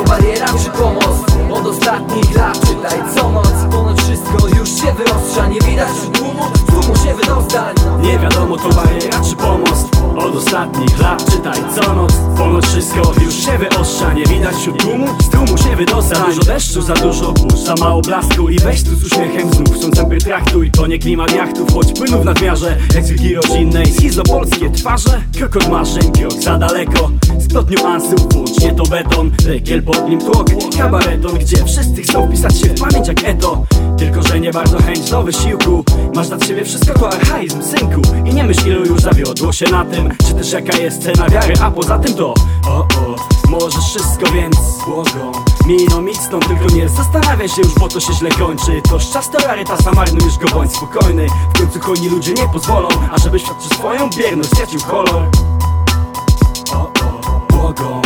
bariera czy pomost? Od ostatnich lat czytaj co noc. Ponoć wszystko już się wyostrza. Nie widać wśród tłumu się wydostać. Nie wiadomo to bariera czy pomost. Od ostatnich lat czytaj co noc. Ponoć wszystko już się wyostrza. Nie widać wśród tłumu, z tłumu się wydostać. Za dużo deszczu, za dużo burz, za mało blasku. I weź tu z uśmiechem znów, słońcem traktuj. To nie klimat jachtów, choć płynów w nadmiarze. Jak cyrki rodzinnej, schizopolskie twarze. Krok od marzeń, krok za daleko. Splot niuansów, włącznie to beton. Rekiel pod nim tłok, kabareton, gdzie wszyscy chcą wpisać się w pamięć jak eto. Tylko że nie bardzo chęć do wysiłku. Masz nad siebie wszystko to archaizm, synku. I nie myśl ilu już zawiodło się na tym. Czy też jaka jest cena wiary, a poza tym to możesz wszystko, więc błogą miną idź stąd, tylko nie zastanawiaj się już, bo to się źle kończy. Toż czas to rarytas, a marnujesz go, bądź spokojny. W końcu hojni ludzie nie pozwolą, ażeby świat przez swoją bierność stracił kolor. Błogą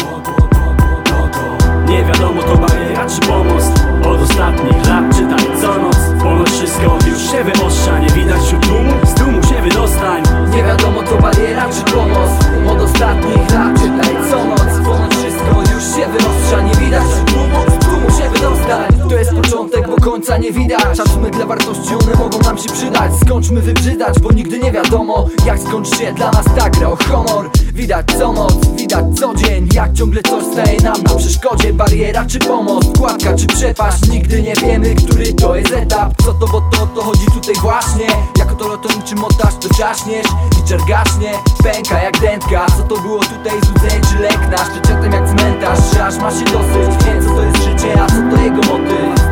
nie wiadomo to bariera czy pomost. Od ostatnich lat czytaj co noc. Ponoć wszystko już się wyostrza. Nie widać wśród tłumu, z tłumu się wydostań. Nie wiadomo to bariera czy pomost. Od ostatnich lat czytaj co noc. Ponoć wszystko już się wyostrza. Nie widać wśród tłumu się wydostań. To jest początek, bo końca nie widać. Szacunek dla wartości, one mogą nam się przydać. Skończmy wybrzydzać, bo nigdy nie wiadomo jak skończy się dla nas ta gra o honor. Widać co noc, widać co dzień, jak ciągle coś staje nam na przeszkodzie. Bariera czy pomost, kładka czy przepaść. Nigdy nie wiemy, który to jest etap. Co to, bo to chodzi tutaj właśnie. Jako to loto niczym oddać, to ciaśniesz i czergaśnie, pęka jak dętka. Co to było tutaj, złudzenie czy lek nasz? Szczytem jak cmentarz, że aż ma się dosyć. Wiem co to jest życie, a co to jego motyw?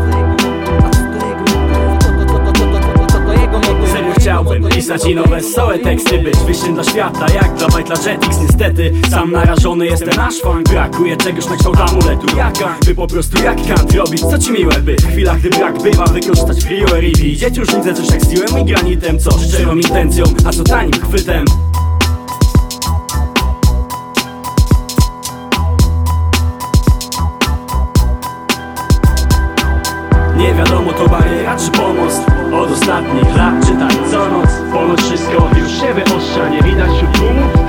Serio chciałbym pisać i nowe wesołe teksty, być wyjściem dla świata, jak dla Bajtla Jetix. Niestety sam narażony jest ten nasz funk. Brakuje czegoś na kształt amuletu, by po prostu jak Kant robić co ci miłe, by w chwilach gdy brak bywa wykorzystać priori i widzieć różnicę coś jak z siłem i granitem. Co szczerą intencją, a co tanim chwytem. Nie wiadomo to bariera czy pomost. Od ostatnich lat czytaj co noc. Ponoć wszystko już się wyostrza. Nie widać wśród tłumu,